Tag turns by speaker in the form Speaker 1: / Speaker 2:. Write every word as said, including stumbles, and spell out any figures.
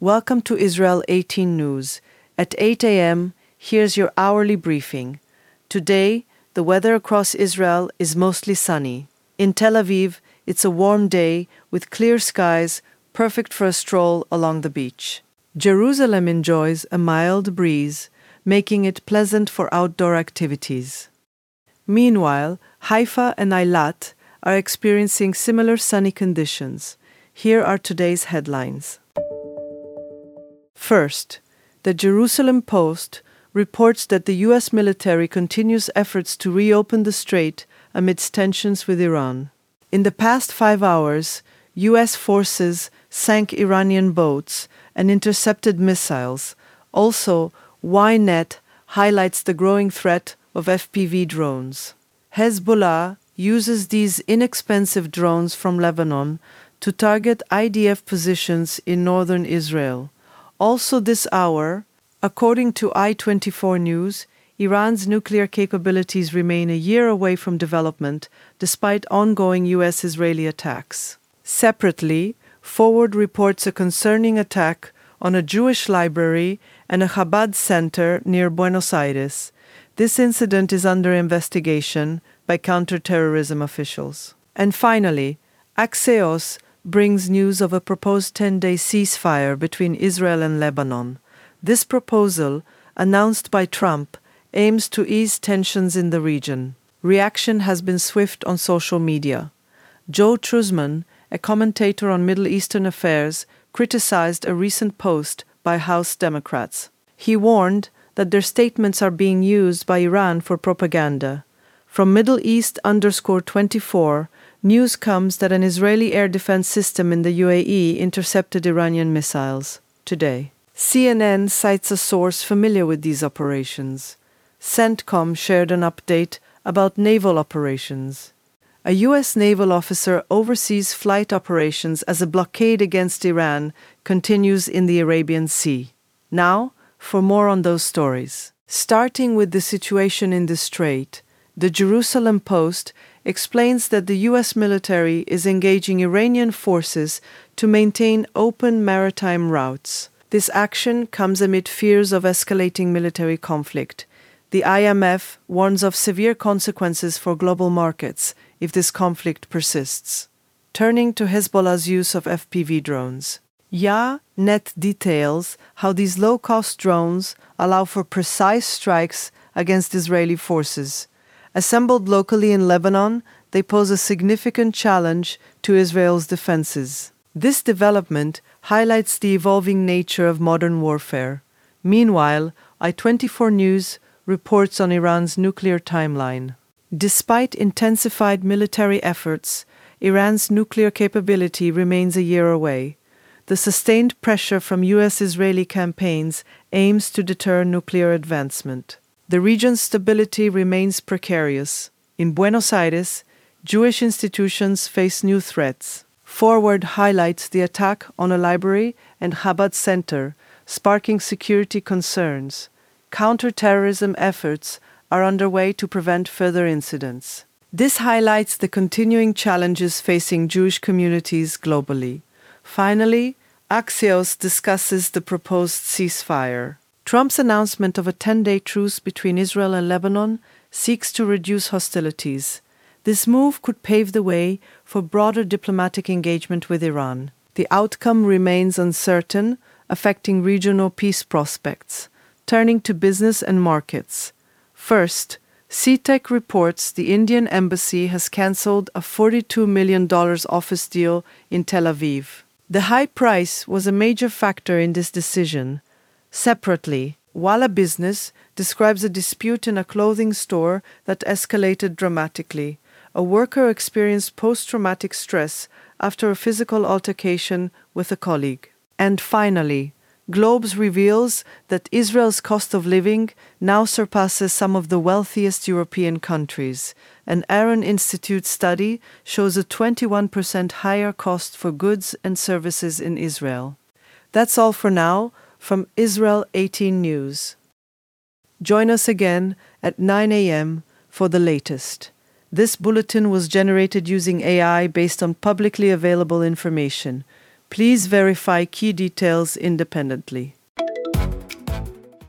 Speaker 1: Welcome to Israel eighteen News. At eight a.m., here's your hourly briefing. Today, the weather across Israel is mostly sunny. In Tel Aviv, it's a warm day with clear skies, perfect for a stroll along the beach. Jerusalem enjoys a mild breeze, making it pleasant for outdoor activities. Meanwhile, Haifa and Eilat are experiencing similar sunny conditions. Here are today's headlines. First, the Jerusalem Post reports that the U S military continues efforts to reopen the strait amidst tensions with Iran. In the past five hours, U S forces sank Iranian boats and intercepted missiles. Also, Ynet highlights the growing threat of F P V drones. Hezbollah uses these inexpensive drones from Lebanon to target I D F positions in northern Israel. Also this hour, according to I twenty-four News, Iran's nuclear capabilities remain a year away from development despite ongoing U S-Israeli attacks. Separately, Forward reports a concerning attack on a Jewish library and a Chabad center near Buenos Aires. This incident is under investigation by counterterrorism officials. And finally, Axios brings news of a proposed ten-day ceasefire between Israel and Lebanon. This proposal, announced by Trump, aims to ease tensions in the region. Reaction has been swift on social media. Joe Truzman, a commentator on Middle Eastern affairs, criticized a recent post by House Democrats. He warned that their statements are being used by Iran for propaganda. From Middle East underscore twenty-four, news comes that an Israeli air defense system in the U A E intercepted Iranian missiles today. C N N cites a source familiar with these operations. CENTCOM shared an update about naval operations. A U S naval officer oversees flight operations as a blockade against Iran continues in the Arabian Sea. Now, for more on those stories. Starting with the situation in the Strait, the Jerusalem Post explains that the U S military is engaging Iranian forces to maintain open maritime routes. This action comes amid fears of escalating military conflict. The I M F warns of severe consequences for global markets if this conflict persists. Turning to Hezbollah's use of F P V drones. Ynet details how these low-cost drones allow for precise strikes against Israeli forces. Assembled locally in Lebanon, they pose a significant challenge to Israel's defenses. This development highlights the evolving nature of modern warfare. Meanwhile, I twenty-four News reports on Iran's nuclear timeline. Despite intensified military efforts, Iran's nuclear capability remains a year away. The sustained pressure from U S-Israeli campaigns aims to deter nuclear advancement. The region's stability remains precarious. In Buenos Aires, Jewish institutions face new threats. Forward highlights the attack on a library and Chabad center, sparking security concerns. Counterterrorism efforts are underway to prevent further incidents. This highlights the continuing challenges facing Jewish communities globally. Finally, Axios discusses the proposed ceasefire. Trump's announcement of a ten-day truce between Israel and Lebanon seeks to reduce hostilities. This move could pave the way for broader diplomatic engagement with Iran. The outcome remains uncertain, affecting regional peace prospects. Turning to business and markets. First, C TEC reports the Indian embassy has cancelled a forty-two million dollars office deal in Tel Aviv. The high price was a major factor in this decision. Separately, Walla Business describes a dispute in a clothing store that escalated dramatically. A worker experienced post-traumatic stress after a physical altercation with a colleague. And finally, Globes reveals that Israel's cost of living now surpasses some of the wealthiest European countries. An Aaron Institute study shows a twenty-one percent higher cost for goods and services in Israel. That's all for now from Israel eighteen News. Join us again at nine a.m. for the latest. This bulletin was generated using A I based on publicly available information. Please verify key details independently.